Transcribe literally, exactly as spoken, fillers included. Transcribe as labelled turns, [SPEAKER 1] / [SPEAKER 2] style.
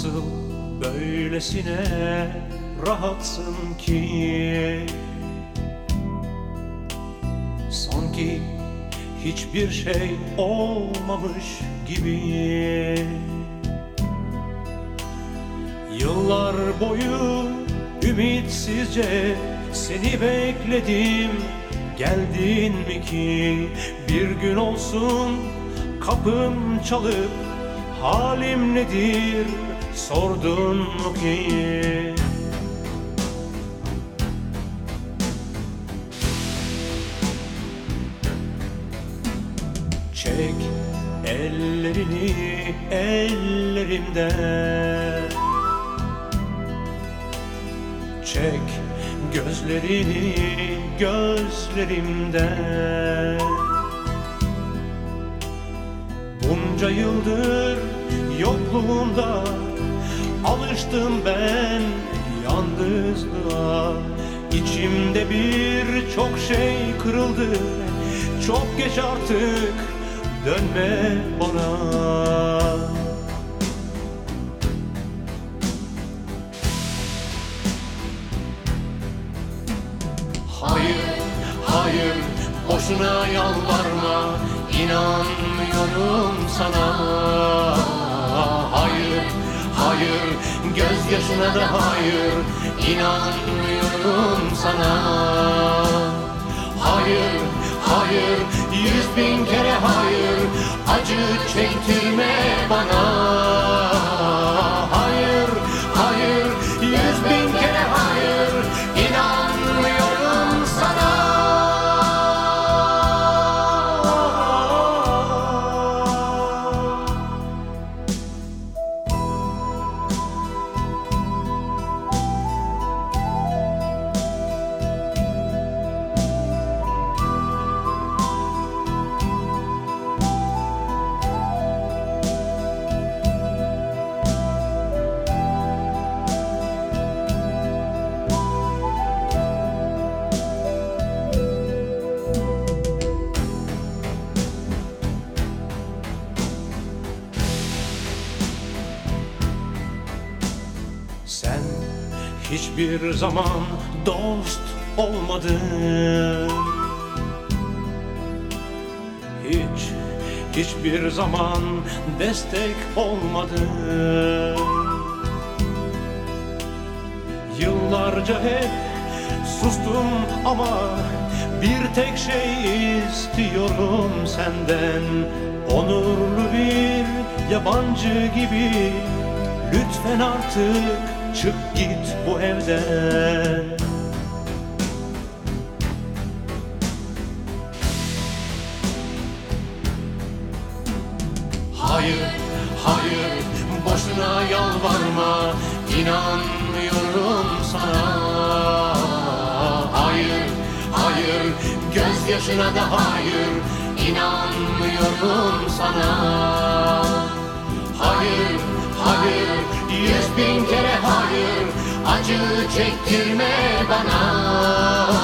[SPEAKER 1] Nasıl böylesine rahatsın ki? Sanki hiçbir şey olmamış gibi. Yıllar boyu ümitsizce seni bekledim. Geldin mi ki bir gün olsun kapım çalıp halim nedir sordun mu ki? Çek ellerini ellerimden, çek gözlerini gözlerimden. Bunca yıldır yokluğunda alıştım ben yalnızlığa. İçimde birçok şey kırıldı. Çok geç artık, dönme bana. Hayır, hayır, boşuna yalvarma, İnanmıyorum sana. Hayır, hayır, gözyaşına da hayır, İnanmıyorum sana. Hayır, hayır, yüz bin kere hayır, acı çektirme bana. Hayır, hayır, yüz bin kere hayır, İnanmıyorum sana. Sen hiçbir zaman dost olmadın. Hiç, hiçbir zaman destek olmadın. Yıllarca hep sustum ama bir tek şey istiyorum senden. Onurlu bir yabancı gibi lütfen artık çık git bu evden. Hayır, hayır, boşuna yalvarma, İnanmıyorum sana. Hayır, hayır, gözyaşına da hayır, İnanmıyorum sana. Hayır, hayır, yüz bin kere hayır, acı çektirme bana.